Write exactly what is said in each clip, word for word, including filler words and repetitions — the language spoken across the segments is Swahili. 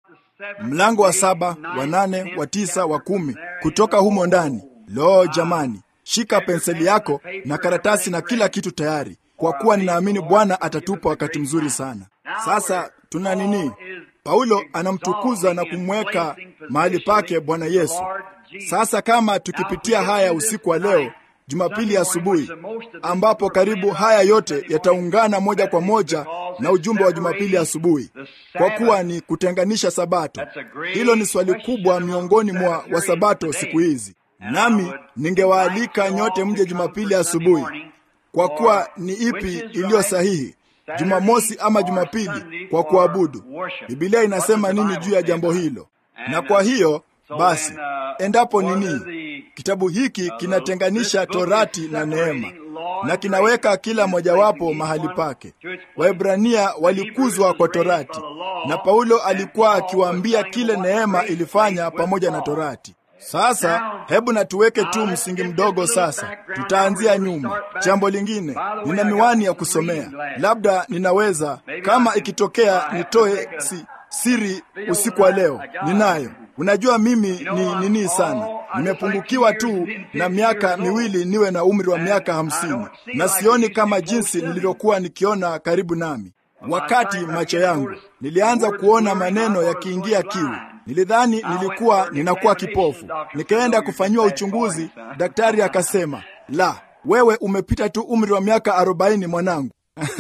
Mlango wa saba, wa nane, wa tisa, wa kumi, kutoka humo ndani. Lo jamani, shika penseli yako na karatasi na kila kitu tayari, kwa kuwa ninaamini Bwana atatupa wakati mzuri sana. Sasa tuna nini? Paulo anamtukuza na kumweka mahali pake Bwana Yesu. Sasa kama tukipitia haya usiku wa leo, Jumapili asubuhi, ambapo karibu haya yote yataungana moja kwa moja na ujumbe wa Jumapili asubuhi, kwa kuwa ni kutenganisha Sabato. Hilo ni swali kubwa miongoni mwa wa Sabato siku hizi. Nami ningewaalika nyote mje Jumapili asubuhi, kwa kuwa ni ipi iliyo sahihi, Jumamosi ama Jumapili kwa kuabudu? Biblia inasema nini juu ya jambo hilo? Na kwa hiyo basi, endapo nini, kitabu hiki kinatenganisha Torati na neema na kinaweka kila mojawapo mahali pake. Waebrania walikuzwa kwa Torati, na Paulo alikuwa akiwaambia kile neema ilifanya pamoja na Torati. Sasa hebu na tuweke tu msingi mdogo. Sasa tutaanzia nyuma. Jambo lingine, nina miwani ya kusomea. Labda ninaweza, kama ikitokea, nitoe si, siri usiku wa leo. Ninayo. Unajua mimi ni nini sana. Nimepungukiwa tu na miaka miwili niwe na umri wa miaka hamsini, na sioni kama jinsi nilivyokuwa nikiona karibu nami. Wakati macho yangu nilianza kuona maneno yakiingia kiu, nilidhani nilikuwa ninakuwa kipofu. Nikaenda kufanyiwa uchunguzi. Daktari akasema, la, wewe umepita tu umri wa miaka arobaini mwanangu.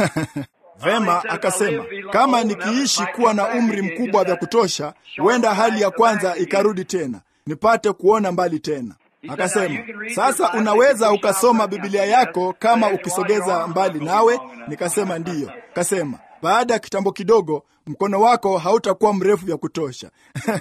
Vema, akasema, kama nikiishi kuwa na umri mkubwa vya kutosha, huenda hali ya kwanza ikarudi tena, nipate kuona mbali tena. Akasema, sasa unaweza ukasoma Biblia yako kama ukisogeza mbali nawe? Nikasema ndiyo. Akasema, baada ya kitambo kidogo mkono wako hautakuwa mrefu vya kutosha.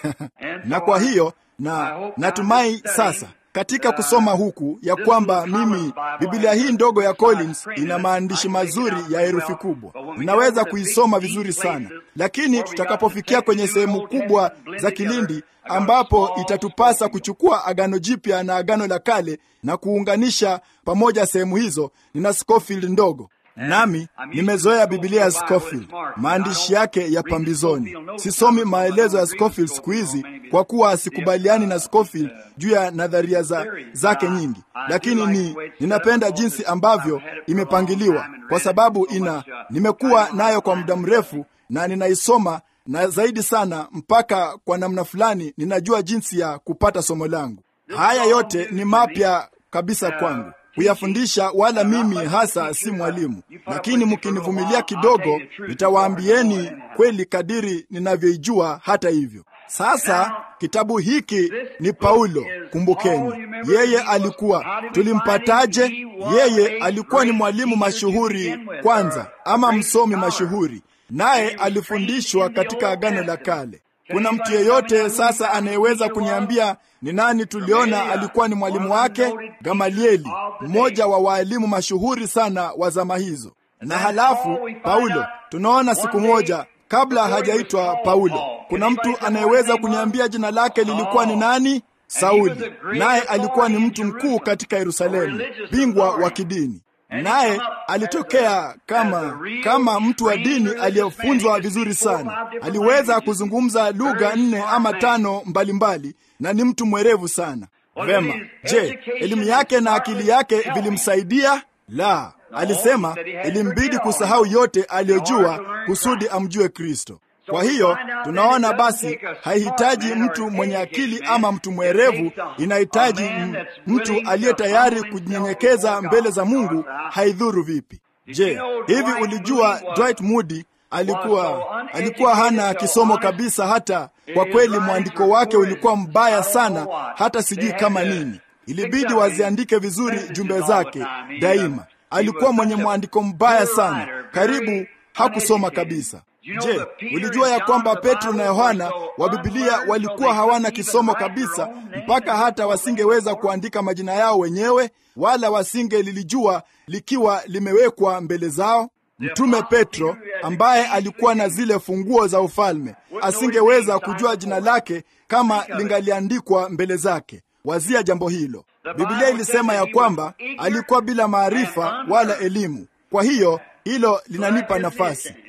Na kwa hiyo na natumai sasa katika kusoma huku ya kwamba mimi Biblia hii ndogo ya Collins ina maandishi mazuri ya herufi kubwa. Ninaweza kuisoma vizuri sana, lakini tutakapofikia kwenye sehemu kubwa za kilindi ambapo itatupasa kuchukua Agano Jipya na Agano la Kale na kuunganisha pamoja sehemu hizo, nina Scofield ndogo. Nami nimezoea Biblia ya Scofield, maandishi yake ya pambizoni. Sisomi maelezo ya Scofield siku hizi, kwa kuwa sikubaliani na Scofield juu ya nadharia za, zake nyingi. Lakini ni ninapenda jinsi ambavyo imepangiliwa, kwa sababu ina nimekuwa nayo kwa muda mrefu na ninaisoma, na zaidi sana mpaka kwa namna fulani ninajua jinsi ya kupata somo langu. Haya yote ni mapya kabisa kwangu kuyafundisha, wala mimi hasa si mwalimu, lakini mkinivumilia kidogo nitawaambieni kweli kadiri ninavyoijua. Hata hivyo, sasa kitabu hiki ni Paulo. Kumbukeni, yeye alikuwa, tulimpataje? Yeye alikuwa ni mwalimu mashuhuri kwanza, ama msomi mashuhuri, naye alifundishwa katika Agano la Kale. Kuna mtu yeyote sasa anayeweza kuniambia ni nani tuliona alikuwa ni mwalimu wake? Gamalieli, mmoja wa walimu mashuhuri sana wa zama hizo. Na halafu Paulo, tunaona siku moja kabla hajaitwa Paulo, kuna mtu anayeweza kuniambia jina lake lilikuwa ni nani? Sauli. Naye alikuwa ni mtu mkuu katika Yerusalemu, bingwa wa kidini. Naye alitokea kama kama mtu wa dini aliyefunzwa vizuri sana. Aliweza kuzungumza lugha nne ama tano mbalimbali, na ni mtu mwerevu sana. Vema, je, elimu yake na akili yake vilimsaidia? La, alisema ilimbidi kusahau yote aliyojua kusudi amjue Kristo. Kwa hiyo tunaona basi haihitaji mtu mwenye akili ama mtu mwerevu, inahitaji mtu aliye tayari kujinyenyekeza mbele za Mungu, haidhuru vipi. Je, hivi ulijua Dwight Moody alikuwa alikuwa hana kisomo kabisa? Hata kwa kweli mwandiko wake ulikuwa mbaya sana, hata sijui kama nini. Ilibidi waziandike vizuri jumbe zake daima. Alikuwa mwenye mwandiko mbaya sana, karibu hakusoma kabisa. Je, ulijua ya kwamba Petro na Yohana wa Biblia walikuwa hawana kisomo kabisa, mpaka hata wasingeweza kuandika majina yao wenyewe, wala wasingelilijua likiwa limewekwa mbele zao? Mtume Petro, ambaye alikuwa na zile funguo za ufalme, asingeweza kujua jina lake kama lingaliandikwa mbele zake. Wazia jambo hilo. Biblia ilisema ya kwamba alikuwa bila maarifa wala elimu. Kwa hiyo hilo linanipa nafasi.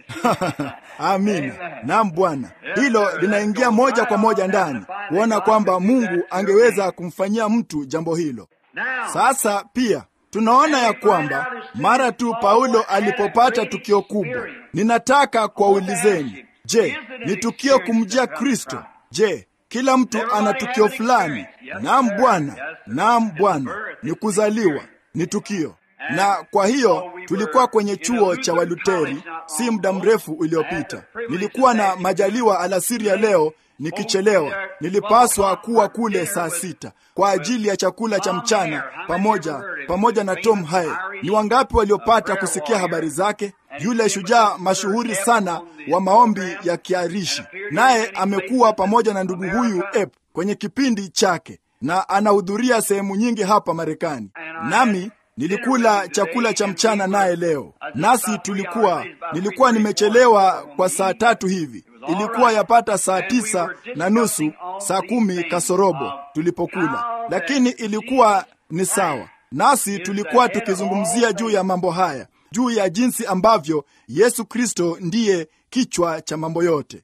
Amina. Naam Bwana, hilo linaingia moja kwa moja ndani kuona kwamba Mungu angeweza kumfanyia mtu jambo hilo. Sasa pia tunaona ya kwamba mara tu Paulo alipopata tukio kubwa, ninataka kuwaulizeni, je, ni tukio kumjia Kristo? Je, kila mtu ana tukio fulani? Naam Bwana, naam Bwana, ni kuzaliwa, ni tukio. Na kwa hiyo tulikuwa kwenye chuo cha Waluteri si muda mrefu uliopita. Nilikuwa na majaliwa alasiri ya leo nikichelewa. Nilipaswa kuwa kule saa sita kwa ajili ya chakula cha mchana pamoja pamoja na Tom Haye. Ni wangapi waliopata kusikia habari zake? Yule shujaa mashuhuri sana wa maombi ya Kiarishi. Naye amekuwa pamoja na ndugu huyu Ep kwenye kipindi chake na anahudhuria sehemu nyingi hapa Marekani. Nami nilikula chakula cha mchana naye leo. Nasi tulikuwa nilikuwa nimechelewa kwa saa tatu hivi. Ilikuwa yapata saa tisa na nusu, saa kumi kasorobo tulipokula. Lakini ilikuwa ni sawa. Nasi tulikuwa tukizungumzia juu ya mambo haya, juu ya jinsi ambavyo Yesu Kristo ndiye kichwa cha mambo yote.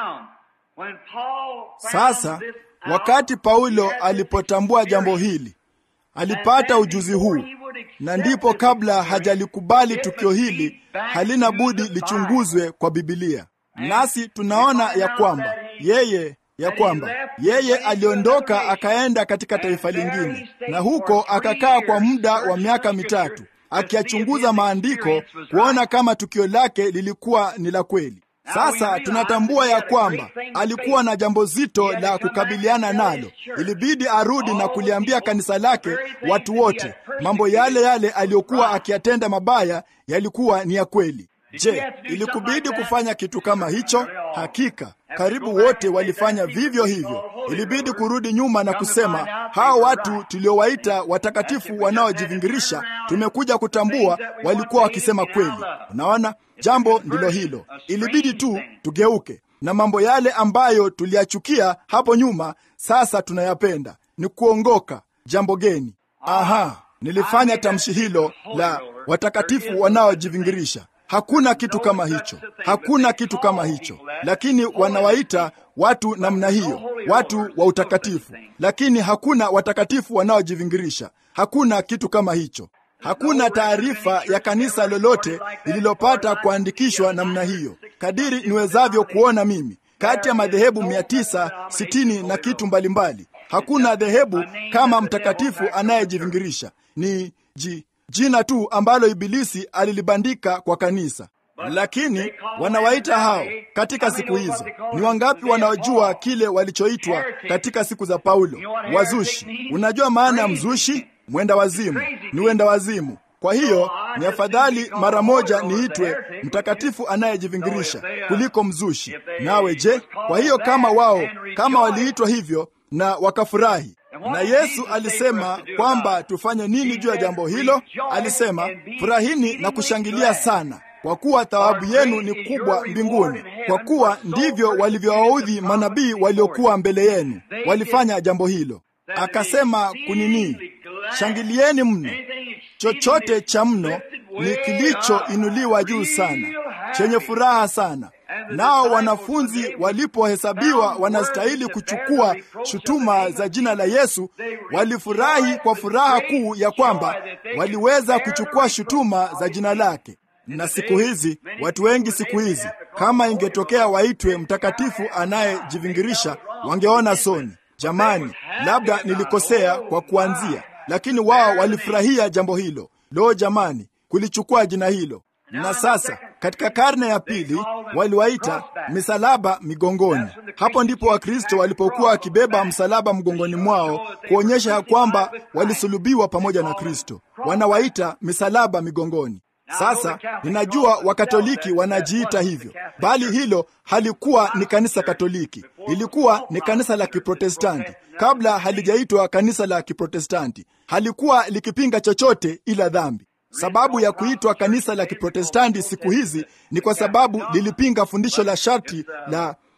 Sasa wakati Paulo alipotambua jambo hili, alipata ujuzi huu, na ndipo kabla hajalikubali tukio hili, halina budi lichunguzwe kwa Biblia. Nasi tunaona ya kwamba yeye ya kwamba yeye aliondoka akaenda katika taifa lingine, na huko akakaa kwa muda wa miaka mitatu akiyachunguza maandiko kuona kama tukio lake lilikuwa ni la kweli. Sasa tunatambua ya kwamba alikuwa na jambo zito la kukabiliana nalo. Ilibidi arudi na kuliambia kanisa lake watu wote mambo yale yale aliyokuwa akiyatenda mabaya yalikuwa ni ya kweli. Je, ilikubidi kufanya kitu kama hicho? Hakika karibu wote walifanya vivyo hivyo. Ilibidi kurudi nyuma na kusema, hao watu tuliowaita watakatifu wanaojivingirisha, tumekuja kutambua walikuwa wakisema kweli. Unaona, jambo ndilo hilo. Ilibidi tu tugeuke, na mambo yale ambayo tuliyachukia hapo nyuma sasa tunayapenda. Ni kuongoka, jambo geni. Aha, nilifanya tamshi hilo la watakatifu wanaojivingirisha. Hakuna kitu kama hicho. Hakuna kitu kama hicho. Lakini wanawaita watu namna hiyo, watu wa utakatifu. Lakini hakuna watakatifu wanaojivingirisha. Hakuna kitu kama hicho. Hakuna taarifa ya kanisa lolote lililopata kuandikishwa namna hiyo. Kadiri niwezavyo kuona mimi, kati ya madhehebu mia tisa sitini na kitu mbalimbali, hakuna dhehebu kama mtakatifu anayejivingirisha. Ni ji jina tu ambalo Ibilisi alilibandika kwa kanisa. Lakini wanawaita hao katika siku hizo. Ni wangapi wanaojua kile walichoitwa katika siku za Paulo? Wazushi. Unajua maana ya mzushi? Mwenda wazimu. Ni wenda wazimu. Kwa hiyo ni afadhali mara moja niitwe mtakatifu anayejivingirisha kuliko mzushi. Nawe je? Kwa hiyo kama wao kama waliitwa hivyo na wakafurahi, na Yesu alisema kwamba tufanye nini juu ya jambo hilo? Alisema, furahini na kushangilia sana, kwa kuwa thawabu yenu ni kubwa mbinguni, kwa kuwa ndivyo walivyowaudhi manabii waliokuwa mbele yenu. Walifanya jambo hilo. Akasema kunini? Shangilieni mno. Chochote cha mno ni kilichoinuliwa juu sana, chenye furaha sana. Nao wanafunzi walipohesabiwa wanastahili kuchukua shutuma za jina la Yesu, walifurahi kwa furaha kuu ya kwamba waliweza kuchukua shutuma za jina lake. Na siku hizi, watu wengi siku hizi, kama ingetokea waitwe mtakatifu anayejivingirisha, wangeona soni. Jamani, labda nilikosea kwa kuanzia, lakini wao walifurahia jambo hilo. Lo jamani, kulichukua jina hilo. Na sasa katika karne ya pili waliwaita misalaba migongoni. Hapo ndipo Wakristo walipokuwa wakibeba msalaba mgongoni mwao kuonyesha kwamba walisulubiwa pamoja na Kristo. Wanawaita misalaba migongoni. Sasa ninajua Wakatoliki wanajiita hivyo, bali hilo halikuwa ni kanisa Katoliki. Ilikuwa ni kanisa la Kiprotestanti. Kabla halijaitwa kanisa la Kiprotestanti, halikuwa likipinga chochote ila dhambi. Sababu ya kuitwa kanisa la Kiprotestanti siku hizi ni kwa sababu lilipinga fundisho la sharti la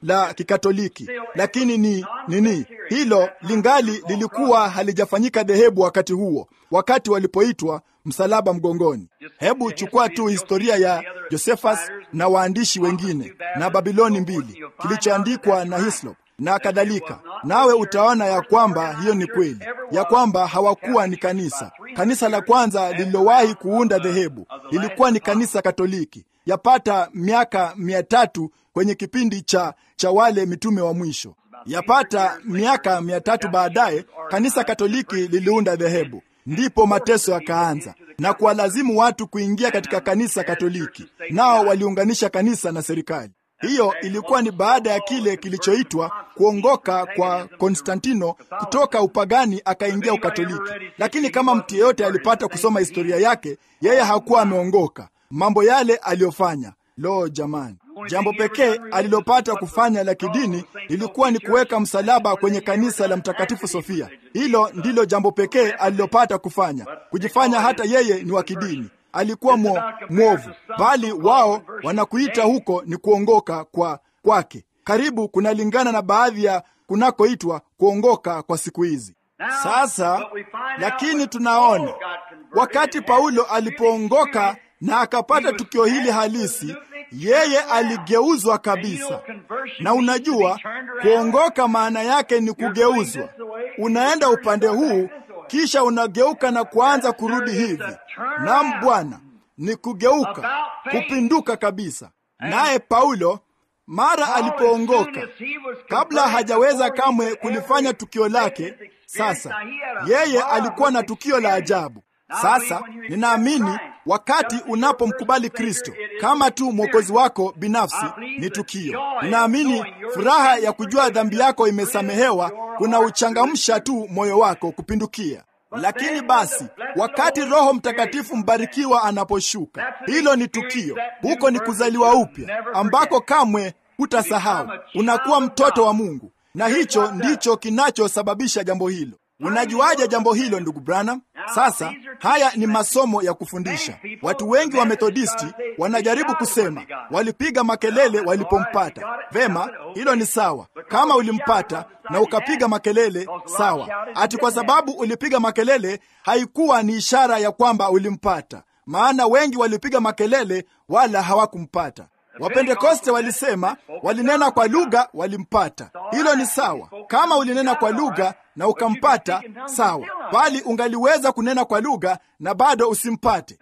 la Kikatoliki, lakini ni nini? Hilo lingali lilikuwa halijafanyika dhehebu wakati huo, wakati walipoitwa msalaba mgongoni. Hebu chukua tu historia ya Josephus na waandishi wengine na Babiloni mbili, kilichoandikwa na Hislop na kadhalika, nawe utaona ya kwamba hiyo ni kweli, ya kwamba hawakuwa ni kanisa. Kanisa la kwanza lililowahi kuunda dhehebu lilikuwa ni kanisa Katoliki, yapata miaka mia tatu kwenye kipindi cha cha wale mitume wa mwisho. Yapata miaka mia tatu baadaye kanisa Katoliki liliunda dhehebu, ndipo mateso yakaanza na kuwalazimu watu kuingia katika kanisa Katoliki, nao waliunganisha kanisa na serikali. Hiyo ilikuwa ni baada ya kile kilichoitwa kuongoka kwa Konstantino kutoka upagani akaingia Ukatoliki. Lakini kama mtu yeyote alipata kusoma historia yake, yeye hakuwa ameongoka. Mambo yale aliyofanya, lo jamani, jambo pekee alilopata kufanya la kidini ilikuwa ni kuweka msalaba kwenye kanisa la Mtakatifu Sofia. Hilo ndilo jambo pekee alilopata kufanya, kujifanya hata yeye ni wa kidini. Alikuwa mwo, mwovu, bali wao wanakuita huko ni kuongoka kwa kwake. Karibu kunalingana na baadhi ya kunakoitwa kuongoka kwa siku hizi. Sasa lakini tunaona wakati Paulo alipoongoka na akapata tukio hili halisi, yeye aligeuzwa kabisa. Na unajua kuongoka maana yake ni kugeuzwa. Unaenda upande huu kisha unageuka na kuanza kurudi hivi. Naam Bwana, ni kugeuka, kupinduka kabisa. Naye Paulo mara alipoongoka, kabla hajaweza kamwe kulifanya tukio lake, sasa yeye alikuwa na tukio la ajabu. Sasa ninaamini wakati unapomkubali Kristo kama tu mwokozi wako binafsi ni tukio. Ninaamini furaha ya kujua dhambi yako imesamehewa kuna uchangamsha tu moyo wako kupindukia. Lakini basi wakati Roho Mtakatifu mbarikiwa anaposhuka, hilo ni tukio. Huko ni kuzaliwa upya ambako kamwe hutasahau. Unakuwa mtoto wa Mungu, na hicho ndicho kinachosababisha jambo hilo. Unajuaje jambo hilo, ndugu Branham? Sasa haya ni masomo ya kufundisha. Watu wengi wa Methodisti wanajaribu kusema walipiga makelele walipompata. Vema, hilo ni sawa. Kama ulimpata na ukapiga makelele, sawa. Ati kwa sababu ulipiga makelele haikuwa ni ishara ya kwamba ulimpata, maana wengi walipiga makelele wala hawakumpata. Wapentekoste walisema walinena kwa lugha walimpata. Hilo ni sawa. Kama ulinena kwa lugha na ukampata, sawa, bali ungaliweza kunena kwa lugha na bado usimpate.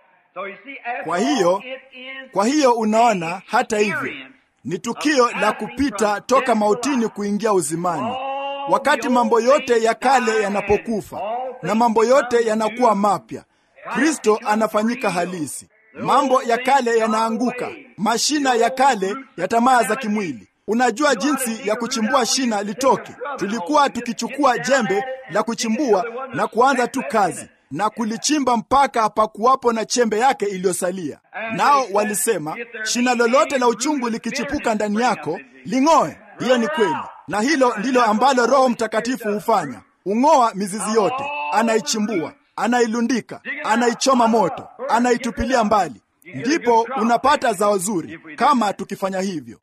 Kwa hiyo, kwa hiyo unaona, hata hivyo ni tukio la kupita toka mautini kuingia uzimani. Wakati mambo yote ya kale yanapokufa na mambo yote yanakuwa mapya, Kristo anafanyika halisi. Mambo ya kale yanaanguka, mashina ya kale ya tamaa za kimwili. Unajua jinsi ya kuchimbua shina litoke. Tulikuwa tukichukua jembe la kuchimbua na kuanza tu kazi na kulichimba mpaka hapakuwapo na chembe yake iliyosalia. Nao walisema shina lolote la uchungu likichipuka ndani yako, ling'oe. Hiyo ni kweli, na hilo ndilo ambalo Roho Mtakatifu hufanya. Ung'oa mizizi yote, anaichimbua, anailundika, anaichoma moto, anaitupilia mbali. Ndipo unapata zao zuri kama tukifanya hivyo.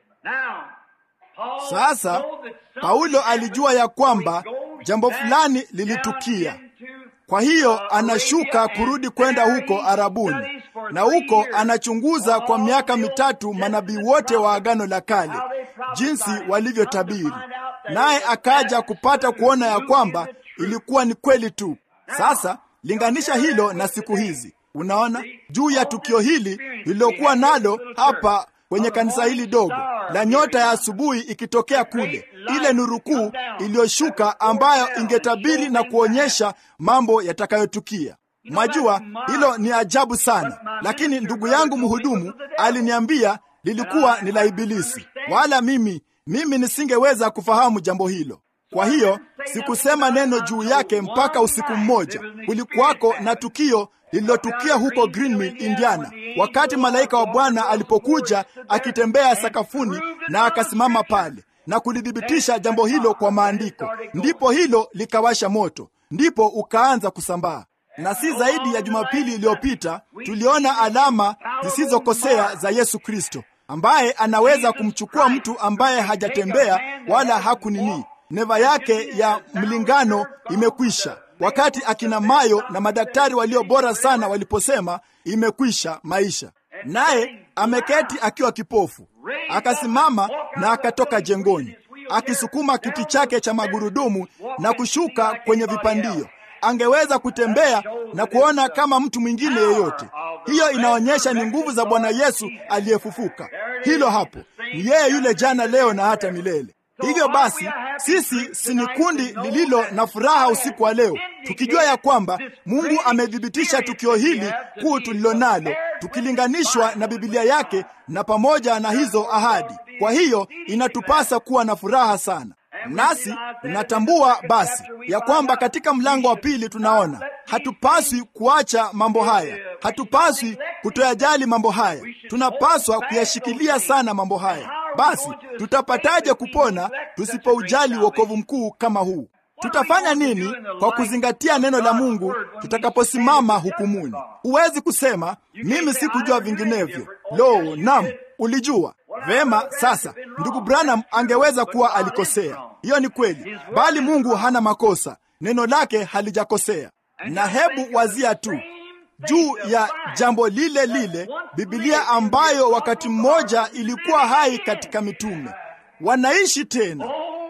Sasa Paulo alijua ya kwamba jambo fulani lilitukia. Kwa hiyo anashuka kurudi kwenda huko Arabuni, na huko anachunguza kwa miaka mitatu manabii wote wa Agano la Kale jinsi walivyotabiri, naye akaja kupata kuona ya kwamba ilikuwa ni kweli tu. Sasa linganisha hilo na siku hizi. Unaona juu ya tukio hili lililokuwa nalo hapa kwenye kanisa hili dogo la nyota ya asubuhi ikitokea kule, ile nuru kuu iliyoshuka ambayo ingetabiri na kuonyesha mambo yatakayotukia. Majua hilo ni ajabu sana, lakini ndugu yangu mhudumu aliniambia lilikuwa ni la Ibilisi, wala mimi mimi nisingeweza kufahamu jambo hilo. Kwa hiyo sikusema neno juu yake mpaka usiku mmoja. Kulikuwako na tukio lililotukia huko Greenmill, Indiana, wakati malaika wa Bwana alipokuja akitembea sakafuni na akasimama pale na kulithibitisha jambo hilo kwa maandiko. Ndipo hilo likawasha moto, ndipo ukaanza kusambaa. Na si zaidi ya Jumapili iliyopita tuliona alama zisizokosea za Yesu Kristo, ambaye anaweza kumchukua mtu ambaye hajatembea wala hakunini. Neva yake ya mlingano imekwisha, wakati akina Mayo na madaktari walio bora sana waliposema imekwisha maisha. Naye ameketi akiwa kipofu, akasimama na akatoka jengoni, akisukuma kiti chake cha magurudumu na kushuka kwenye vipandio. Angeweza kutembea na kuona kama mtu mwingine yeyote. Hiyo inaonyesha ni nguvu za Bwana Yesu aliyefufuka. Hilo hapo, ni yeye yule jana, leo na hata milele. Hivyo basi, sisi si ni kundi lililo na furaha usiku wa leo, tukijua ya kwamba Mungu amethibitisha tukio hili kuu tulilonalo, tukilinganishwa na Biblia yake na pamoja na hizo ahadi. Kwa hiyo inatupasa kuwa na furaha sana. Nasi tunatambua basi ya kwamba katika mlango wa pili tunaona hatupaswi kuacha mambo haya, hatupaswi kutoyajali mambo haya, tunapaswa kuyashikilia sana mambo haya. Basi tutapataje kupona tusipoujali wokovu mkuu kama huu? Tutafanya nini kwa kuzingatia neno la Mungu tutakaposimama hukumuni? Huwezi kusema mimi sikujua vinginevyo. Lo, naam, ulijua. Vema, sasa ndugu Branham angeweza kuwa alikosea. Hiyo ni kweli, bali Mungu hana makosa. Neno lake halijakosea. Na hebu wazia tu juu ya jambo lile lile, Biblia ambayo wakati mmoja ilikuwa hai katika mitume, wanaishi tena.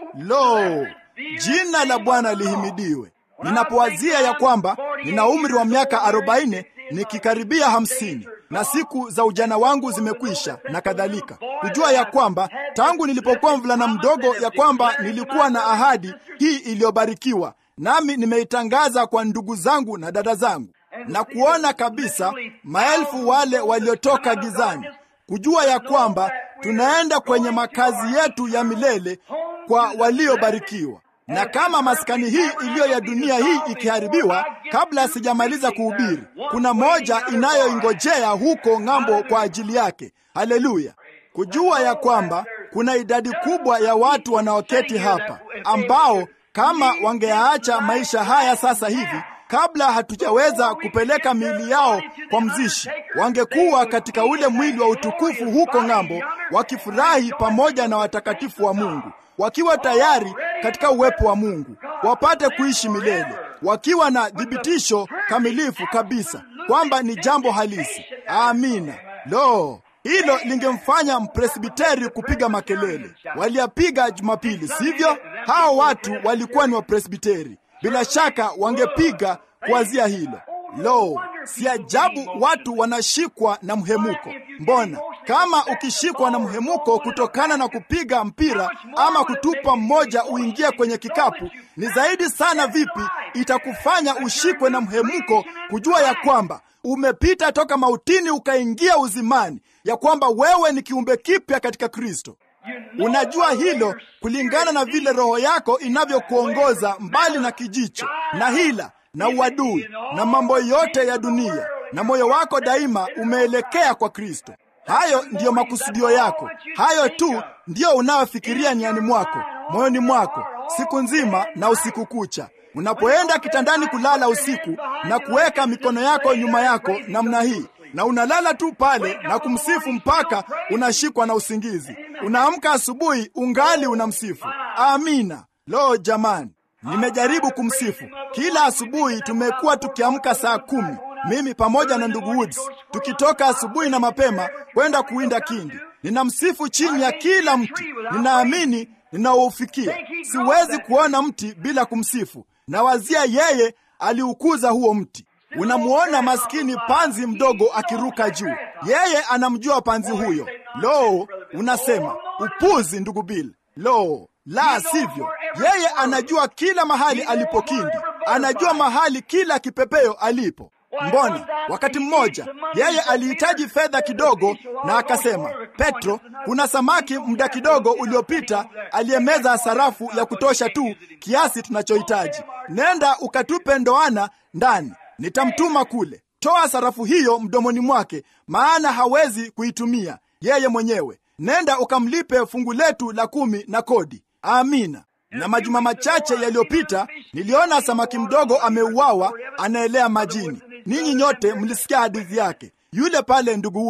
Lo, jina la Bwana lihimidiwe. Ninapowazia ya kwamba nina umri wa miaka arobaini nikikaribia hamsini na siku za ujana wangu zimekwisha na kadhalika, kujua ya kwamba tangu nilipokuwa mvulana mdogo ya kwamba nilikuwa na ahadi hii iliyobarikiwa, nami nimeitangaza kwa ndugu zangu na dada zangu, na kuona kabisa maelfu wale waliotoka gizani, kujua ya kwamba tunaenda kwenye makazi yetu ya milele kwa waliobarikiwa. Na kama maskani hii iliyo ya dunia hii ikiharibiwa kabla sijamaliza kuhubiri, kuna moja inayoingojea huko ng'ambo kwa ajili yake. Haleluya! Kujua ya kwamba kuna idadi kubwa ya watu wanaoketi hapa ambao kama wangeacha maisha haya sasa hivi, kabla hatujaweza kupeleka miili yao kwa mzishi, wangekuwa katika ule mwili wa utukufu huko ng'ambo, wakifurahi pamoja na watakatifu wa Mungu, wakiwa tayari katika uwepo wa Mungu, wapate kuishi milele, wakiwa na thibitisho kamilifu kabisa kwamba ni jambo halisi. Amina. Lo, hilo lingemfanya mpresbiteri kupiga makelele. Waliapiga Jumapili, sivyo? Hao watu walikuwa ni wapresbiteri. Bila shaka wangepiga kuanzia hilo. Lo, si ajabu watu wanashikwa na mhemuko. Mbona kama ukishikwa na mhemuko kutokana na kupiga mpira ama kutupa mmoja uingie kwenye kikapu, ni zaidi sana vipi itakufanya ushikwe na mhemuko kujua ya kwamba umepita toka mautini ukaingia uzimani, ya kwamba wewe ni kiumbe kipya katika Kristo. Unajua hilo kulingana na vile roho yako inavyokuongoza mbali na kijicho na hila na uadui na mambo yote ya dunia, na moyo wako daima umeelekea kwa Kristo. Hayo ndiyo makusudio yako. Hayo tu ndiyo unayofikiria niani mwako, moyoni mwako, siku nzima na usiku kucha. Unapoenda kitandani kulala usiku na kuweka mikono yako nyuma yako namna hii, na unalala tu pale na kumsifu mpaka unashikwa na usingizi. Unaamka asubuhi ungali unamsifu. Amina. Lo jamani, nimejaribu kumsifu. Kila asubuhi tumekuwa tukiamka saa kumi, mimi pamoja na ndugu Woods, tukitoka asubuhi na mapema kwenda kuwinda kindi. Ninamsifu chini ya kila mti. Ninaamini ninaufikia. Siwezi kuona mti bila kumsifu. Nawazia yeye aliukuza huo mti. Unamuona maskini panzi mdogo akiruka juu. Yeye anamjua panzi huyo. Lo, unasema upuzi ndugu Bill. Lo, la sivyo. Yeye anajua kila mahali alipo kindi. Anajua mahali kila kipepeo alipo. Mbona wakati mmoja yeye alihitaji fedha kidogo, na akasema, Petro, kuna samaki muda kidogo uliopita aliyemeza sarafu ya kutosha tu kiasi tunachohitaji. Nenda ukatupe ndoana ndani, nitamtuma kule. Toa sarafu hiyo mdomoni mwake, maana hawezi kuitumia yeye mwenyewe. Nenda ukamlipe fungu letu la kumi na kodi. Amina. Na majuma machache yaliyopita niliona samaki mdogo ameuawa, anaelea majini. Ninyi nyote mlisikia hadithi yake. Yule pale ndugu Woods,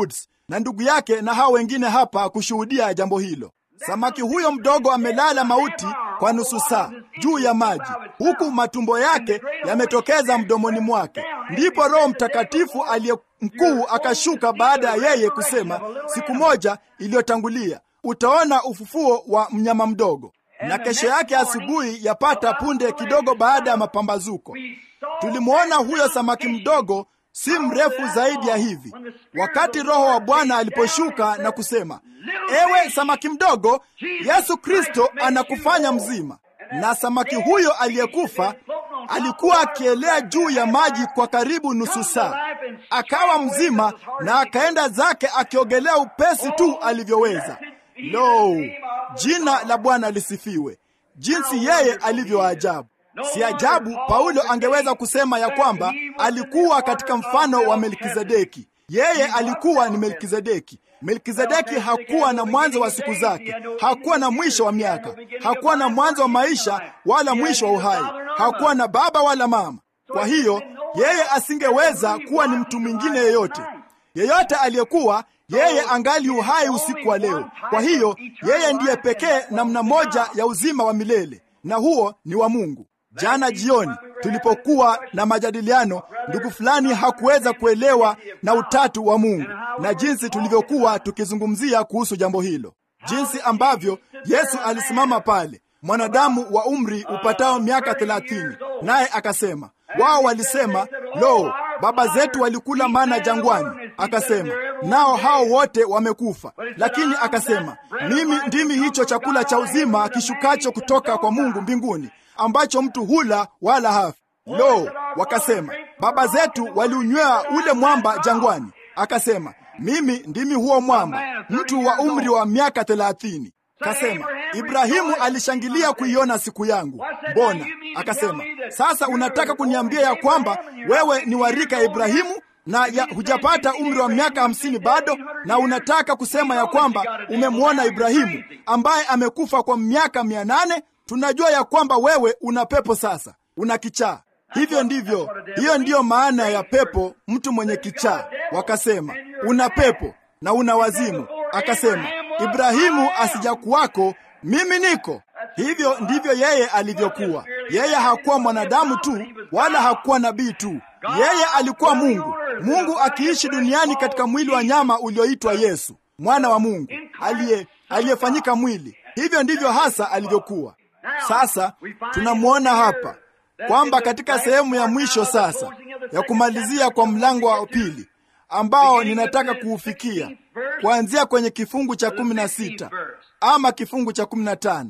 na ndugu yake na hao wengine hapa kushuhudia jambo hilo. Samaki huyo mdogo amelala mauti kwa nusu saa juu ya maji, huku matumbo yake yametokeza mdomoni mwake. Ndipo Roho Mtakatifu aliye mkuu akashuka baada ya yeye kusema, siku moja iliyotangulia utaona ufufuo wa mnyama mdogo. Na kesho yake asubuhi, yapata punde kidogo baada ya mapambazuko, tulimwona huyo samaki mdogo si mrefu zaidi ya hivi, wakati Roho wa Bwana aliposhuka na kusema, ewe samaki mdogo, Yesu Kristo anakufanya mzima. Na samaki huyo aliyekufa alikuwa akielea juu ya maji kwa karibu nusu saa, akawa mzima na akaenda zake akiogelea upesi tu alivyoweza. Lo, jina la Bwana lisifiwe! Jinsi yeye alivyo ajabu! Si ajabu Paulo angeweza kusema ya kwamba alikuwa katika mfano wa Melkizedeki. Yeye alikuwa ni Melkizedeki. Melkizedeki hakuwa na mwanzo wa siku zake, hakuwa na mwisho wa miaka, hakuwa na mwanzo wa maisha wala mwisho wa uhai, hakuwa na baba wala mama. Kwa hiyo yeye asingeweza kuwa ni mtu mwingine yeyote. Yeyote aliyekuwa, yeye angali uhai usiku wa leo. Kwa hiyo yeye ndiye pekee namna moja ya uzima wa milele, na huo ni wa Mungu. Jana jioni tulipokuwa na majadiliano, ndugu fulani hakuweza kuelewa na utatu wa Mungu na jinsi tulivyokuwa tukizungumzia kuhusu jambo hilo, jinsi ambavyo Yesu alisimama pale, mwanadamu wa umri upatao miaka thelathini, naye akasema, wao walisema, lo, baba zetu walikula mana jangwani. Akasema, nao hao wote wamekufa. Lakini akasema, mimi ndimi hicho chakula cha uzima kishukacho kutoka kwa Mungu mbinguni, ambacho mtu hula wala hafi. Lo, wakasema, baba zetu waliunywea ule mwamba jangwani. Akasema, mimi ndimi huo mwamba, mtu wa umri wa miaka thelathini. Kasema, Ibrahimu alishangilia kuiona siku yangu. Mbona? Akasema, sasa unataka kuniambia ya kwamba wewe ni warika ya Ibrahimu na ya hujapata umri wa miaka hamsini bado, na unataka kusema ya kwamba umemwona Ibrahimu ambaye amekufa kwa miaka mia nane? Tunajua ya kwamba wewe una pepo sasa, una kichaa. Hivyo ndivyo, hiyo ndiyo maana ya pepo, mtu mwenye kichaa. Wakasema, una pepo na una wazimu. Akasema, Ibrahimu asijakuwako, mimi niko. Hivyo ndivyo yeye alivyokuwa. Yeye hakuwa mwanadamu tu, wala hakuwa nabii tu. Yeye alikuwa Mungu, Mungu akiishi duniani katika mwili wa nyama ulioitwa Yesu, mwana wa Mungu aliye aliyefanyika mwili. Hivyo ndivyo hasa alivyokuwa. Sasa tunamwona hapa kwamba katika sehemu ya mwisho sasa ya kumalizia kwa mlango wa pili ambao ninataka kuufikia kuanzia kwenye kifungu cha kumi na sita ama kifungu cha kumi na tano.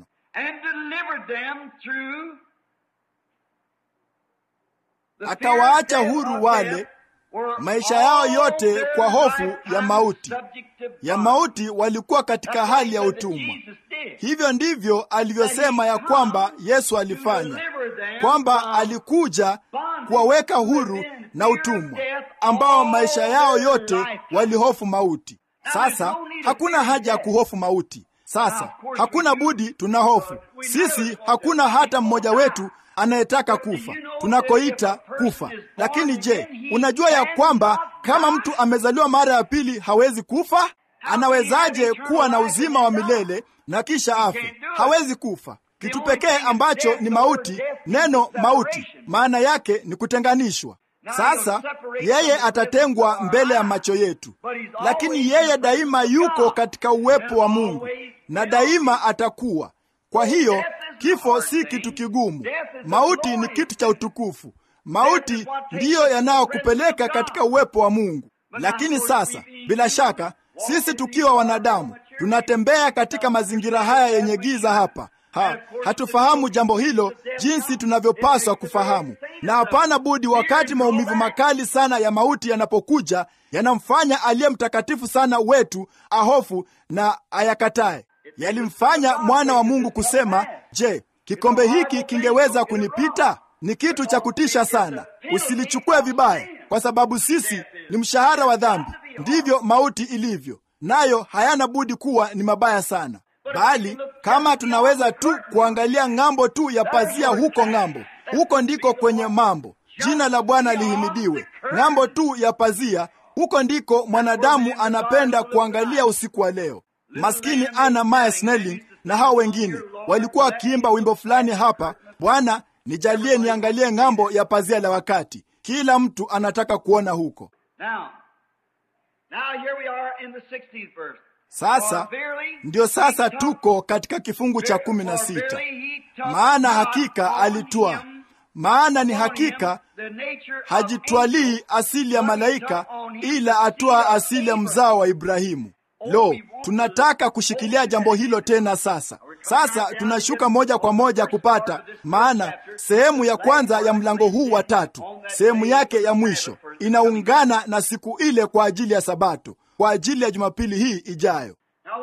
Akawaacha huru wale maisha yao yote kwa hofu ya mauti. Ya mauti walikuwa katika hali ya utumwa. Hivyo ndivyo alivyosema ya kwamba Yesu alifanya, kwamba alikuja kuwaweka huru na utumwa, ambao maisha yao yote walihofu mauti. Sasa hakuna haja ya kuhofu mauti. Sasa hakuna budi tunahofu. Sisi hakuna hata mmoja wetu anayetaka kufa, tunakoita kufa. Lakini je, unajua ya kwamba kama mtu amezaliwa mara ya pili hawezi kufa? Anawezaje kuwa na uzima wa milele na kisha afe? Hawezi kufa. Kitu pekee ambacho ni mauti, neno mauti maana yake ni kutenganishwa. Sasa yeye atatengwa mbele ya macho yetu, lakini yeye daima yuko katika uwepo wa Mungu na daima atakuwa. Kwa hiyo kifo si kitu kigumu. Mauti ni kitu cha utukufu. Mauti ndiyo yanayokupeleka katika uwepo wa Mungu. Lakini sasa, bila shaka, sisi tukiwa wanadamu tunatembea katika mazingira haya yenye giza hapa. Ha, hatufahamu jambo hilo jinsi tunavyopaswa kufahamu. Na hapana budi, wakati maumivu makali sana ya mauti yanapokuja, yanamfanya aliye mtakatifu sana wetu ahofu na ayakatae. Yalimfanya mwana wa Mungu kusema, je, kikombe hiki kingeweza kunipita? Ni kitu cha kutisha sana. Usilichukue vibaya, kwa sababu sisi ni mshahara wa dhambi. Ndivyo mauti ilivyo, nayo hayana budi kuwa ni mabaya sana. Bali kama tunaweza tu kuangalia ng'ambo tu ya pazia, huko ng'ambo, huko ndiko kwenye mambo. Jina la Bwana lihimidiwe. Ng'ambo tu ya pazia, Huko ndiko mwanadamu anapenda kuangalia usiku wa leo. Maskini Anna Mae Snelling na hao wengine walikuwa wakiimba wimbo fulani hapa, Bwana nijalie niangalie ng'ambo ya pazia la wakati. Kila mtu anataka kuona huko. Now, now here we are in the sixteenth verse. Sasa ndio sasa tuko katika kifungu cha kumi na sita. Maana hakika alitwaa. Maana ni hakika hajitwalii asili ya malaika, ila atwaa asili ya mzao wa Ibrahimu. Lo, tunataka kushikilia jambo hilo tena sasa. Sasa tunashuka moja kwa moja kupata, maana sehemu ya kwanza ya mlango huu wa tatu, sehemu yake ya mwisho, inaungana na siku ile kwa ajili ya Sabato, kwa ajili ya Jumapili hii ijayo.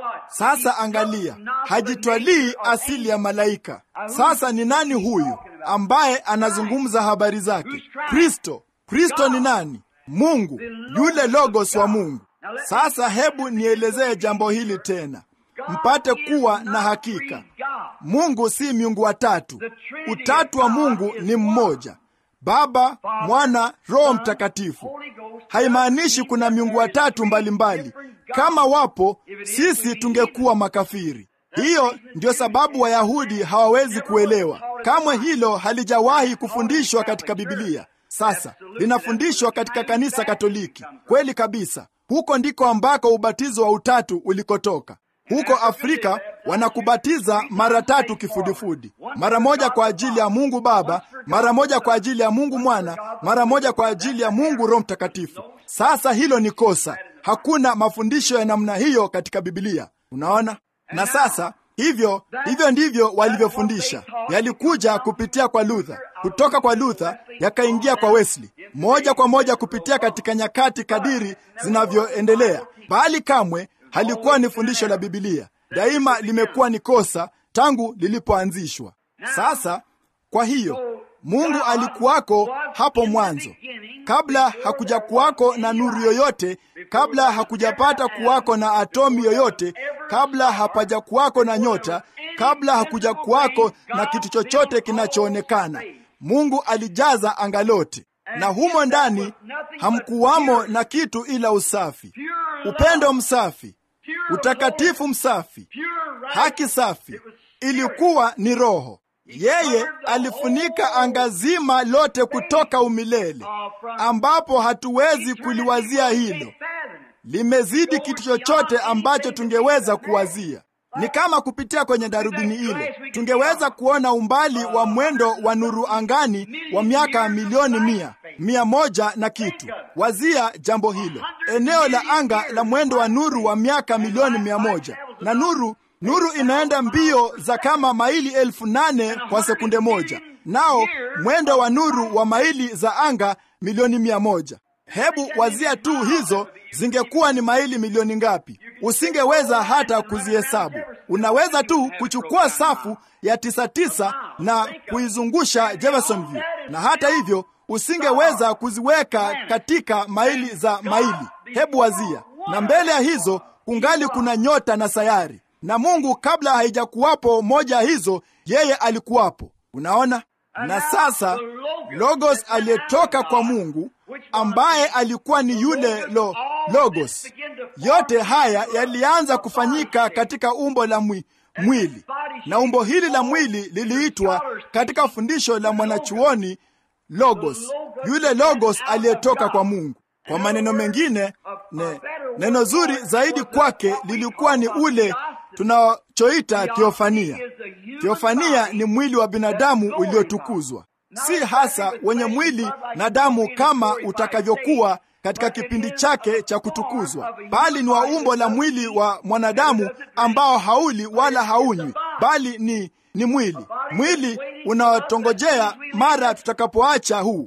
Sasa angalia, hajitwalii asili ya malaika. Sasa ni nani huyu ambaye anazungumza habari zake? Kristo. Kristo ni nani? Mungu, yule Logos wa Mungu. Sasa hebu nielezee jambo hili tena, mpate kuwa na hakika. Mungu si miungu watatu. Utatu wa Mungu ni mmoja, Baba, Mwana, Roho Mtakatifu. Haimaanishi kuna miungu watatu mbalimbali. Kama wapo, sisi tungekuwa makafiri. Hiyo ndio sababu Wayahudi hawawezi kuelewa. Kamwe hilo halijawahi kufundishwa katika Biblia. Sasa linafundishwa katika kanisa Katoliki. Kweli kabisa. Huko ndiko ambako ubatizo wa utatu ulikotoka. Huko Afrika wanakubatiza mara tatu kifudifudi. Mara moja kwa ajili ya Mungu Baba, mara moja kwa ajili ya Mungu Mwana, mara moja kwa ajili ya Mungu Roho Mtakatifu. Sasa hilo ni kosa. Hakuna mafundisho ya namna hiyo katika Biblia. Unaona? Na sasa hivyo hivyo ndivyo walivyofundisha. Yalikuja kupitia kwa Luther, kutoka kwa Luther yakaingia kwa Wesley, moja kwa moja kupitia katika nyakati kadiri zinavyoendelea. Bali kamwe halikuwa ni fundisho la Biblia. Daima limekuwa ni kosa tangu lilipoanzishwa. Sasa kwa hiyo Mungu alikuwako hapo mwanzo, kabla hakuja kuwako na nuru yoyote, kabla hakujapata kuwako na atomi yoyote, kabla hapaja kuwako na nyota, kabla hakuja kuwako na kitu chochote kinachoonekana. Mungu alijaza anga lote, na humo ndani hamkuwamo na kitu ila usafi, upendo msafi, utakatifu msafi, haki safi. Ilikuwa ni Roho. Yeye alifunika anga zima lote kutoka umilele, ambapo hatuwezi kuliwazia hilo. Limezidi kitu chochote ambacho tungeweza kuwazia. Ni kama kupitia kwenye darubini ile, tungeweza kuona umbali wa mwendo wa nuru angani wa miaka milioni mia, mia moja na kitu. Wazia jambo hilo. Eneo la anga la mwendo wa nuru wa miaka milioni mia moja. Na nuru Nuru inaenda mbio za kama maili elfu nane kwa sekunde moja. Nao mwendo wa nuru wa maili za anga milioni mia moja. Hebu wazia tu hizo zingekuwa ni maili milioni ngapi? Usingeweza hata kuzihesabu. Unaweza tu kuchukua safu ya tisa tisa na kuizungusha Jeffersonville. Na hata hivyo usingeweza kuziweka katika maili za maili. Hebu wazia. Na mbele ya hizo kungali kuna nyota na sayari. Na Mungu kabla haijakuwapo moja hizo, yeye alikuwapo. Unaona? Na sasa Logos aliyetoka kwa Mungu, ambaye alikuwa ni yule lo, Logos. Yote haya yalianza kufanyika katika umbo la mwi, mwili. Na umbo hili la mwili liliitwa katika fundisho la mwanachuoni Logos. Yule Logos aliyetoka kwa Mungu. Kwa maneno mengine, ne, neno zuri zaidi kwake lilikuwa ni ule tunachoita teofania. Teofania ni mwili wa binadamu uliotukuzwa, si hasa wenye mwili na damu kama utakavyokuwa katika kipindi chake cha kutukuzwa, bali ni wa umbo la mwili wa mwanadamu ambao hauli wala haunywi, bali ni ni mwili mwili unaotongojea mara tutakapoacha huu.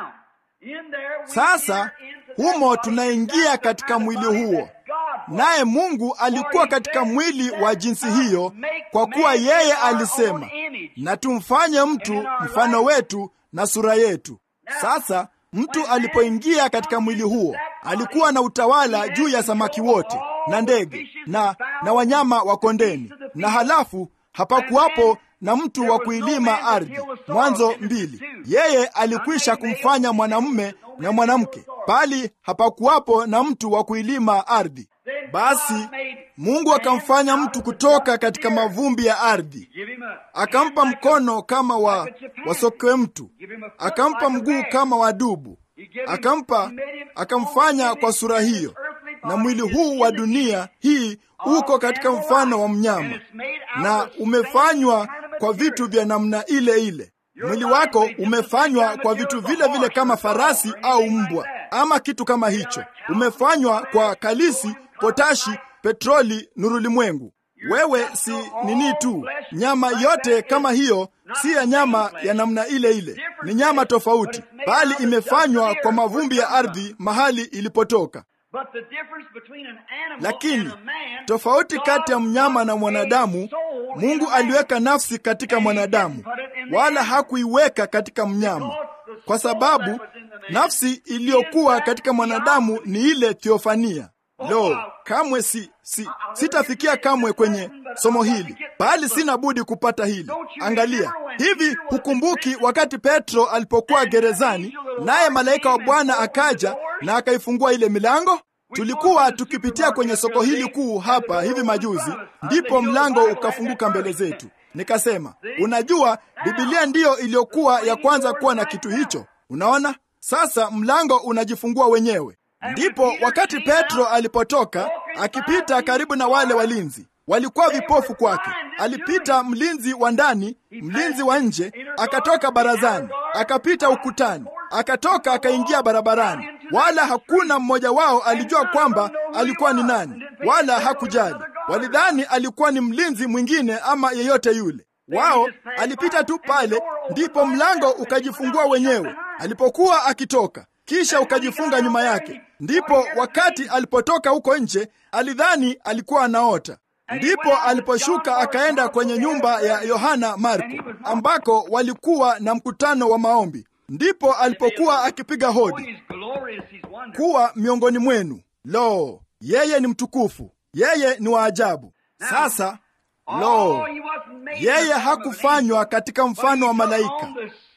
Sasa humo tunaingia katika mwili huo. Naye Mungu alikuwa katika mwili wa jinsi hiyo, kwa kuwa yeye alisema, na tumfanye mtu mfano wetu na sura yetu. Sasa mtu alipoingia katika mwili huo, alikuwa na utawala juu ya samaki wote na ndege na, na wanyama wa kondeni. Na halafu hapakuwapo na mtu wa kuilima ardhi. Mwanzo mbili. Yeye alikwisha kumfanya mwanamume na mwanamke, bali hapakuwapo na mtu wa kuilima ardhi. Basi Mungu akamfanya mtu kutoka katika mavumbi ya ardhi, akampa mkono kama wa wasokwe mtu, akampa mguu kama wa dubu, akampa akamfanya kwa sura hiyo. Na mwili huu wa dunia hii uko katika mfano wa mnyama, na umefanywa kwa vitu vya namna ile ile. Mwili wako umefanywa kwa vitu vile vile kama farasi au mbwa ama kitu kama hicho. Umefanywa kwa kalisi, potashi, petroli, nurulimwengu. Wewe si nini tu, nyama yote kama hiyo si ya nyama ya namna ile ile, ni nyama tofauti, bali imefanywa kwa mavumbi ya ardhi mahali ilipotoka. Lakini tofauti kati ya mnyama na mwanadamu, Mungu aliweka nafsi katika mwanadamu, wala hakuiweka katika mnyama, kwa sababu nafsi iliyokuwa katika mwanadamu ni ile theofania. Lo, kamwe si, si sitafikia kamwe kwenye somo hili, bali sina budi kupata hili. Angalia, hivi hukumbuki wakati Petro alipokuwa gerezani, naye malaika wa Bwana akaja na akaifungua ile milango? Tulikuwa tukipitia kwenye soko hili kuu hapa hivi majuzi, ndipo mlango ukafunguka mbele zetu. Nikasema, unajua, Biblia ndiyo iliyokuwa ya kwanza kuwa na kitu hicho. Unaona, sasa mlango unajifungua wenyewe. Ndipo wakati Petro alipotoka akipita karibu na wale walinzi, walikuwa vipofu kwake. Alipita mlinzi wa ndani, mlinzi wa nje, akatoka barazani, akapita ukutani, akatoka akaingia barabarani, wala hakuna mmoja wao alijua kwamba alikuwa ni nani, wala hakujali. Walidhani alikuwa ni mlinzi mwingine ama yeyote yule. Wao alipita tu pale, ndipo mlango ukajifungua wenyewe alipokuwa akitoka, kisha ukajifunga nyuma yake. Ndipo wakati alipotoka huko nje, alidhani alikuwa anaota. Ndipo aliposhuka akaenda kwenye nyumba ya Yohana Marko, ambako walikuwa na mkutano wa maombi. Ndipo alipokuwa akipiga hodi, kuwa miongoni mwenu. Lo, yeye ni mtukufu, yeye ni wa ajabu. Sasa lo, yeye hakufanywa katika mfano wa malaika,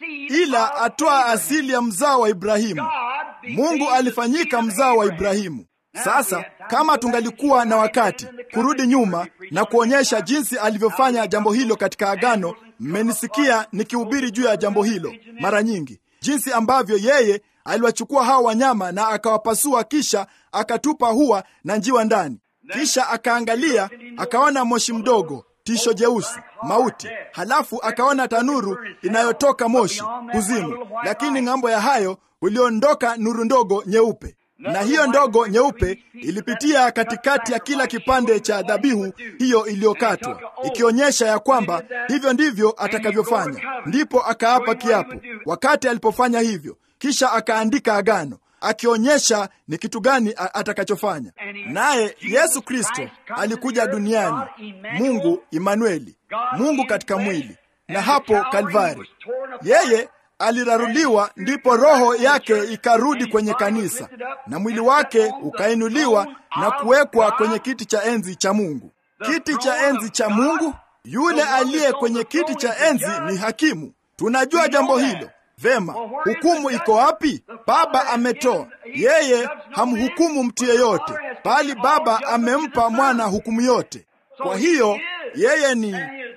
ila atoa asili ya mzao wa Ibrahimu. Mungu alifanyika mzao wa Ibrahimu. Sasa kama tungalikuwa na wakati kurudi nyuma na kuonyesha jinsi alivyofanya jambo hilo katika Agano, mmenisikia nikihubiri juu ya jambo hilo mara nyingi, jinsi ambavyo yeye aliwachukua hao wanyama na akawapasua, kisha akatupa hua na njiwa ndani, kisha akaangalia akaona moshi mdogo, tisho jeusi, mauti. Halafu akaona tanuru inayotoka moshi, kuzimu. Lakini ng'ambo ya hayo uliondoka nuru ndogo nyeupe, na hiyo ndogo nyeupe ilipitia katikati ya kila kipande cha dhabihu hiyo iliyokatwa, ikionyesha ya kwamba hivyo ndivyo atakavyofanya. Ndipo akaapa kiapo wakati alipofanya hivyo, kisha akaandika agano, akionyesha ni kitu gani atakachofanya. Naye Yesu Kristo alikuja duniani, Mungu Imanueli, Mungu katika mwili. Na hapo Kalvari yeye aliraruliwa, ndipo roho yake ikarudi kwenye kanisa, na mwili wake ukainuliwa na kuwekwa kwenye kiti cha enzi cha Mungu. Kiti cha enzi cha Mungu, yule aliye kwenye kiti cha enzi ni hakimu. Tunajua jambo hilo vema. Hukumu iko wapi? Baba ametoa. Yeye hamhukumu mtu yeyote, bali Baba amempa mwana hukumu yote. Kwa hiyo yeye ni,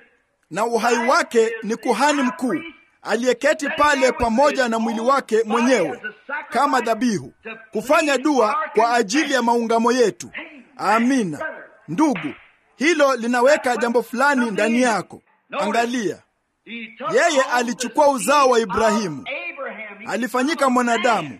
na uhai wake ni kuhani mkuu aliyeketi pale pamoja na mwili wake mwenyewe kama dhabihu, kufanya dua kwa ajili ya maungamo yetu. Amina. Ndugu, hilo linaweka jambo fulani ndani yako. Angalia, yeye alichukua uzao wa Ibrahimu, alifanyika mwanadamu.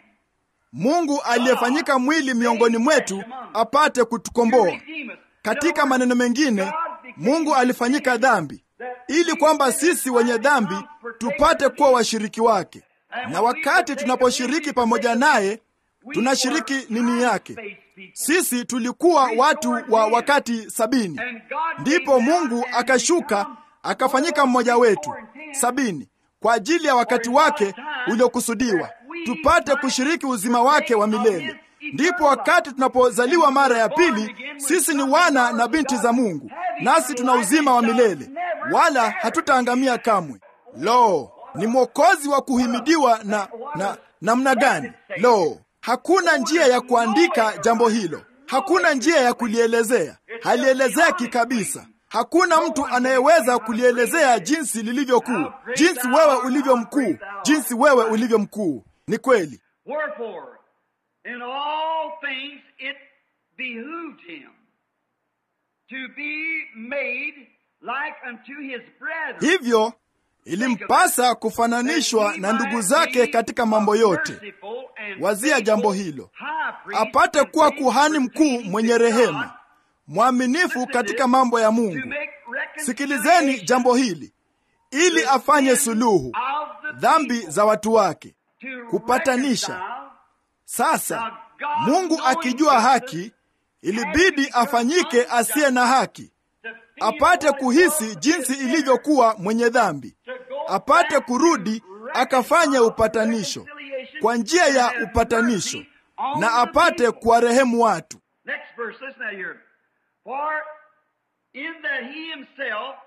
Mungu aliyefanyika mwili miongoni mwetu apate kutukomboa. Katika maneno mengine, Mungu alifanyika dhambi ili kwamba sisi wenye dhambi tupate kuwa washiriki wake. Na wakati tunaposhiriki pamoja naye, tunashiriki nini yake. Sisi tulikuwa watu wa wakati sabini, ndipo Mungu akashuka akafanyika mmoja wetu sabini kwa ajili ya wakati wake uliokusudiwa, tupate kushiriki uzima wake wa milele. Ndipo wakati tunapozaliwa mara ya pili, sisi ni wana na binti za Mungu, nasi tuna uzima wa milele. wala hatutaangamia kamwe. Lo, ni Mwokozi wa kuhimidiwa na na namna gani! Lo, hakuna njia ya kuandika jambo hilo. Hakuna njia ya kulielezea. Halielezeki kabisa. Hakuna mtu anayeweza kulielezea jinsi lilivyo kuu, jinsi wewe ulivyo mkuu, jinsi wewe ulivyo mkuu. Ni kweli. Wherefore, in all things it behooved him to be made like unto his brethren. Hivyo ilimpasa kufananishwa na ndugu zake katika mambo yote. Wazia jambo hilo, apate kuwa kuhani mkuu mwenye rehema, mwaminifu katika mambo ya Mungu. Sikilizeni jambo hili, ili afanye suluhu dhambi za watu wake, kupatanisha. Sasa Mungu akijua haki, ilibidi afanyike asiye na haki, apate kuhisi jinsi ilivyokuwa mwenye dhambi, apate kurudi akafanya upatanisho kwa njia ya upatanisho, na apate kuwarehemu watu. Next verse, listen now here. For in that he himself,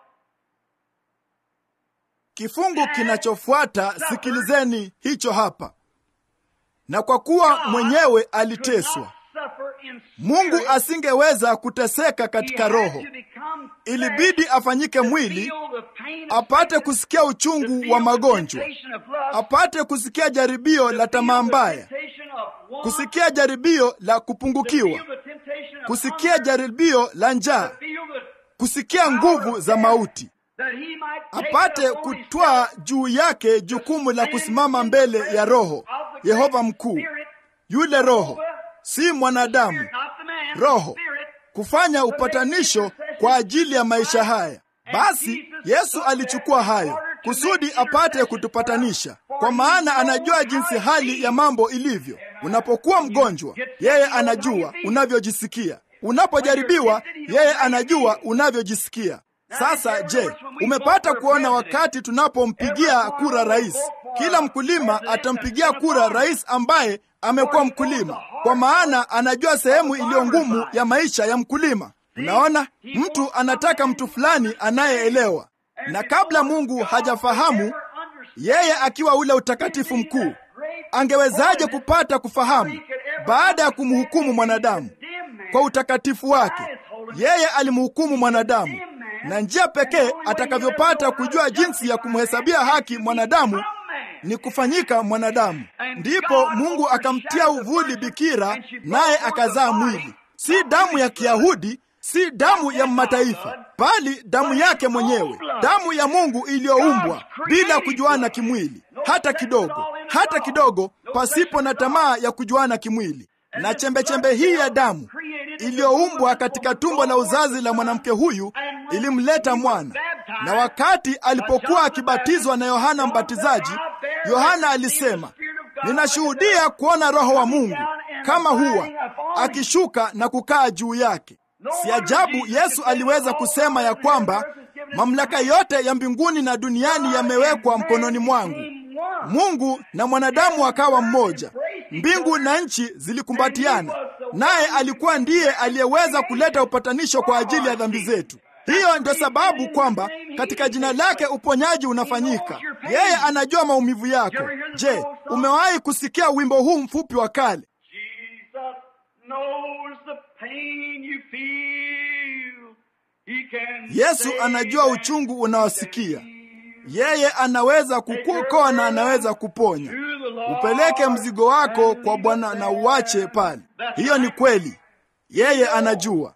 Kifungu kinachofuata, sikilizeni hicho hapa. Na kwa kuwa mwenyewe aliteswa, Mungu asingeweza kuteseka katika roho. Ilibidi afanyike mwili, apate kusikia uchungu wa magonjwa, apate kusikia jaribio la tamaa mbaya, kusikia jaribio la kupungukiwa, kusikia jaribio la njaa, kusikia nguvu za mauti, apate kutwaa juu yake jukumu la kusimama mbele ya Roho Yehova mkuu, yule Roho, si mwanadamu, Roho, kufanya upatanisho kwa ajili ya maisha haya. Basi Yesu alichukua hayo kusudi apate kutupatanisha, kwa maana anajua jinsi hali ya mambo ilivyo. Unapokuwa mgonjwa, yeye anajua unavyojisikia. Unapojaribiwa, yeye anajua unavyojisikia. Sasa je, umepata kuona wakati tunapompigia kura rais? Kila mkulima atampigia kura rais ambaye amekuwa mkulima, kwa maana anajua sehemu iliyo ngumu ya maisha ya mkulima. Unaona, mtu anataka mtu fulani anayeelewa. Na kabla Mungu hajafahamu, yeye akiwa ule utakatifu mkuu, angewezaje kupata kufahamu baada ya kumhukumu mwanadamu? Kwa utakatifu wake, yeye alimhukumu mwanadamu, na njia pekee atakavyopata kujua jinsi ya kumhesabia haki mwanadamu ni kufanyika mwanadamu. Ndipo Mungu akamtia uvuli bikira, naye akazaa mwili. Si damu ya Kiyahudi, si damu ya mataifa, bali damu yake mwenyewe, damu ya Mungu iliyoumbwa bila kujuana kimwili hata kidogo, hata kidogo, pasipo na tamaa ya kujuana kimwili. Na chembe-chembe hii ya damu iliyoumbwa katika tumbo la uzazi la mwanamke huyu ilimleta mwana. Na wakati alipokuwa akibatizwa na Yohana Mbatizaji, Yohana alisema, ninashuhudia kuona Roho wa Mungu kama huwa akishuka na kukaa juu yake. Si ajabu Yesu aliweza kusema ya kwamba mamlaka yote ya mbinguni na duniani yamewekwa mkononi mwangu. Mungu na mwanadamu akawa mmoja. Mbingu na nchi zilikumbatiana, naye alikuwa ndiye aliyeweza kuleta upatanisho kwa ajili ya dhambi zetu. Hiyo ndio sababu kwamba katika jina lake uponyaji unafanyika. Yeye anajua maumivu yako. Je, umewahi kusikia wimbo huu mfupi wa kale? Yesu anajua uchungu unaosikia. Yeye anaweza kukuokoa na anaweza kuponya. Upeleke mzigo wako kwa Bwana na uache pale. Hiyo ni kweli. Yeye anajua.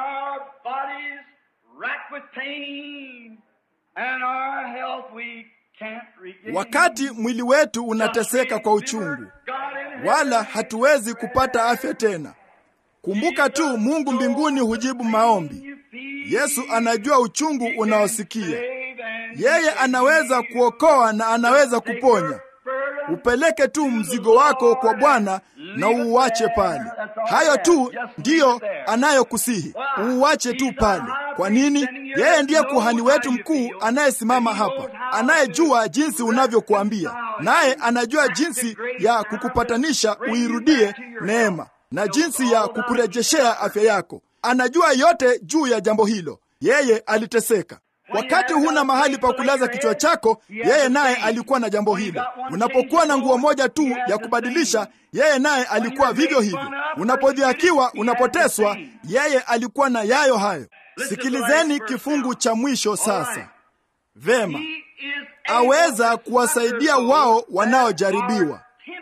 Wakati mwili wetu unateseka kwa uchungu, wala hatuwezi kupata afya tena, kumbuka tu Mungu mbinguni hujibu maombi. Yesu anajua uchungu unaosikia. Yeye anaweza kuokoa na anaweza kuponya. Upeleke tu mzigo wako kwa Bwana na uuache pale. Hayo tu ndiyo anayokusihi, uuache tu pale. Kwa nini? Yeye ndiye kuhani wetu mkuu anayesimama hapa, anayejua jinsi unavyokuambia, naye anajua jinsi ya kukupatanisha uirudie neema, na jinsi ya kukurejeshea afya yako. Anajua yote juu ya jambo hilo. Yeye aliteseka. Wakati huna mahali pa kulaza kichwa chako, yeye naye alikuwa na jambo hilo. Unapokuwa na nguo moja tu ya kubadilisha, yeye naye alikuwa vivyo hivyo. Unapodhihakiwa, unapoteswa, yeye alikuwa na yayo hayo. Sikilizeni kifungu cha mwisho sasa. Vema, aweza kuwasaidia wao wanaojaribiwa.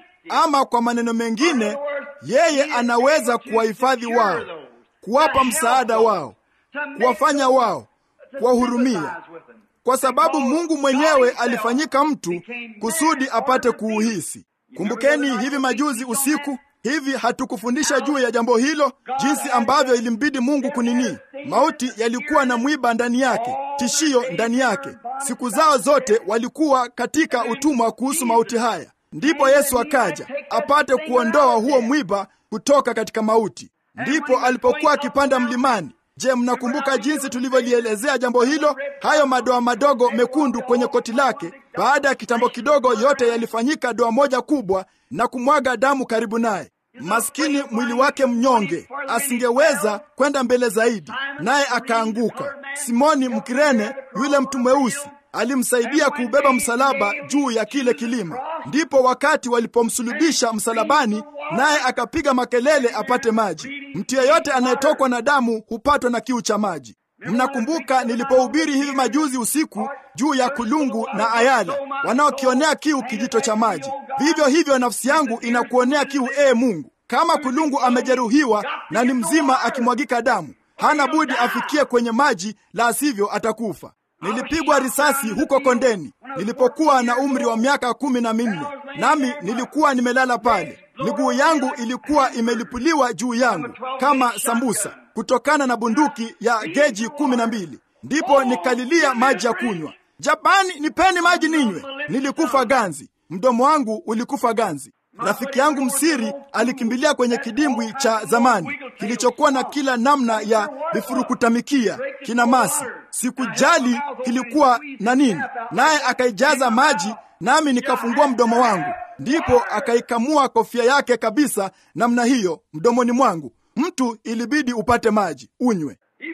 Ama kwa maneno mengine, yeye anaweza kuwahifadhi wao, kuwapa msaada wao, kuwafanya wao, kuwahurumia. Kwa sababu Mungu mwenyewe alifanyika mtu kusudi apate kuuhisi. Kumbukeni hivi majuzi usiku, hivi hatukufundisha juu ya jambo hilo, jinsi ambavyo ilimbidi Mungu kunini. Mauti yalikuwa na mwiba ndani yake, tishio ndani yake. Siku zao zote walikuwa katika utumwa kuhusu mauti haya. Ndipo Yesu akaja apate kuondoa huo mwiba kutoka katika mauti. Ndipo alipokuwa akipanda mlimani. Je, mnakumbuka jinsi tulivyolielezea jambo hilo? Hayo madoa madogo mekundu kwenye koti lake, baada ya kitambo kidogo, yote yalifanyika doa moja kubwa na kumwaga damu karibu naye. Maskini mwili wake mnyonge, asingeweza kwenda mbele zaidi, naye akaanguka. Simoni Mkirene, yule mtu mweusi, alimsaidia kuubeba msalaba juu ya kile kilima. Ndipo wakati walipomsulubisha msalabani, naye akapiga makelele apate maji. Mtu yeyote anayetokwa na damu hupatwa na kiu cha maji. Mnakumbuka nilipohubiri hivi majuzi usiku juu ya kulungu na ayala wanaokionea kiu kijito cha maji. Vivyo hivyo nafsi yangu inakuonea kiu, ee Mungu. Kama kulungu amejeruhiwa na ni mzima akimwagika damu, hana budi afikie kwenye maji, la sivyo atakufa. Nilipigwa risasi huko kondeni nilipokuwa na umri wa miaka kumi na minne, nami nilikuwa nimelala pale. Miguu yangu ilikuwa imelipuliwa juu yangu kama sambusa kutokana na bunduki ya geji kumi na mbili. Ndipo nikalilia maji ya kunywa. Japani, nipeni maji ninywe. Nilikufa ganzi, mdomo wangu ulikufa ganzi. Rafiki yangu msiri alikimbilia kwenye kidimbwi cha zamani kilichokuwa na kila namna ya vifurukutamikia, kinamasi. Sikujali kilikuwa na nini, naye akaijaza maji, nami nikafungua mdomo wangu. Ndipo akaikamua kofia yake kabisa namna hiyo mdomoni mwangu. Mtu ilibidi upate maji unywe.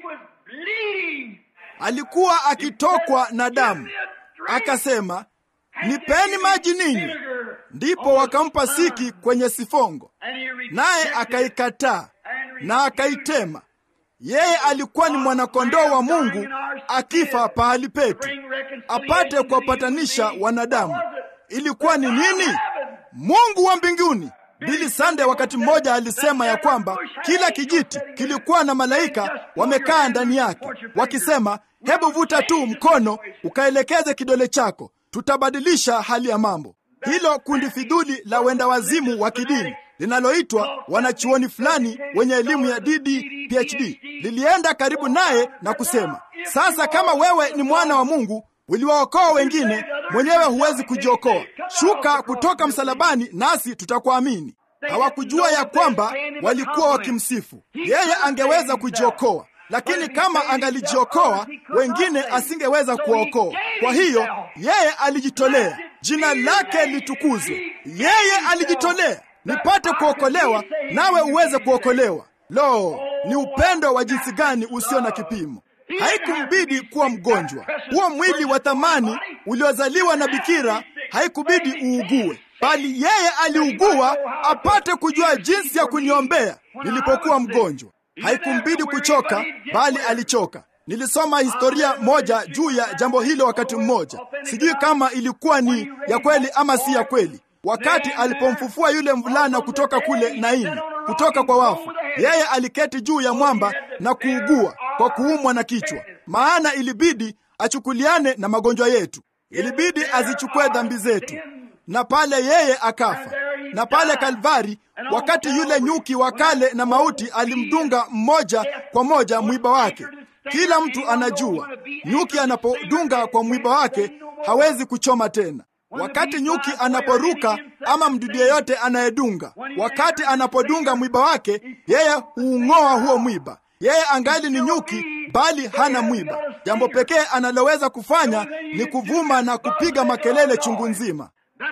Alikuwa akitokwa na damu. Akasema, nipeni maji ninywe. Ndipo wakampa siki kwenye sifongo, naye akaikataa na akaitema. Yeye alikuwa ni mwanakondoo wa Mungu akifa pahali petu, apate kuwapatanisha wanadamu. Ilikuwa ni nini? Mungu wa mbinguni. Billy Sunday wakati mmoja alisema ya kwamba kila kijiti kilikuwa na malaika wamekaa ndani yake, wakisema, hebu vuta tu mkono ukaelekeze kidole chako, tutabadilisha hali ya mambo. Hilo kundi fidhuli la wenda wazimu wa kidini linaloitwa wanachuoni fulani wenye elimu ya D D P H D lilienda karibu naye na kusema, sasa kama wewe ni mwana wa Mungu, uliwaokoa wengine, mwenyewe huwezi kujiokoa. Shuka kutoka msalabani nasi tutakuamini. Hawakujua ya kwamba walikuwa wakimsifu. Yeye angeweza kujiokoa, lakini kama angalijiokoa, wengine asingeweza kuokoa. Kwa hiyo yeye alijitolea. Jina lake litukuzwe. Yeye alijitolea nipate kuokolewa, nawe uweze kuokolewa. Lo, ni upendo wa jinsi gani usio na kipimo! Haikumbidi kuwa mgonjwa. Huo mwili wa thamani uliozaliwa na bikira haikubidi uugue, bali yeye aliugua apate kujua jinsi ya kuniombea nilipokuwa mgonjwa. Haikumbidi kuchoka, bali alichoka. Nilisoma historia moja juu ya jambo hilo wakati mmoja. Sijui kama ilikuwa ni ya kweli ama si ya kweli. Wakati alipomfufua yule mvulana kutoka kule Naini, kutoka kwa wafu, yeye aliketi juu ya mwamba na kuugua kwa kuumwa na kichwa. Maana ilibidi achukuliane na magonjwa yetu. Ilibidi azichukue dhambi zetu. Na pale yeye akafa. Na pale Kalvari, wakati yule nyuki wa kale na mauti alimdunga mmoja kwa moja mwiba wake. Kila mtu anajua, nyuki anapodunga kwa mwiba wake hawezi kuchoma tena. Wakati nyuki anaporuka ama mdudu yeyote anayedunga, wakati anapodunga mwiba wake, yeye huung'oa huo mwiba. Yeye angali ni nyuki, bali hana mwiba. Jambo pekee analoweza kufanya ni kuvuma na kupiga makelele chungu nzima.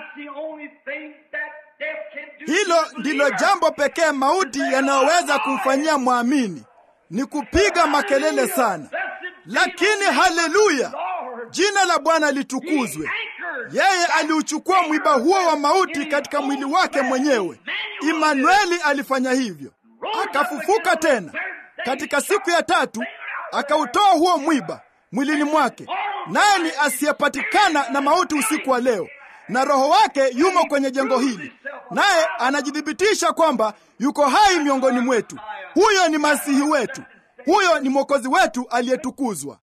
Hilo ndilo jambo pekee mauti yanayoweza kumfanyia mwamini, ni kupiga makelele sana. Lakini haleluya, jina la Bwana litukuzwe. Yeye aliuchukua mwiba huo wa mauti katika mwili wake mwenyewe. Imanueli alifanya hivyo. Akafufuka tena katika siku ya tatu, akautoa huo mwiba mwilini mwake. Naye ni asiyepatikana na mauti usiku wa leo, na roho wake yumo kwenye jengo hili, naye anajidhibitisha kwamba yuko hai miongoni mwetu. Huyo ni Masihi wetu, huyo ni Mwokozi wetu aliyetukuzwa.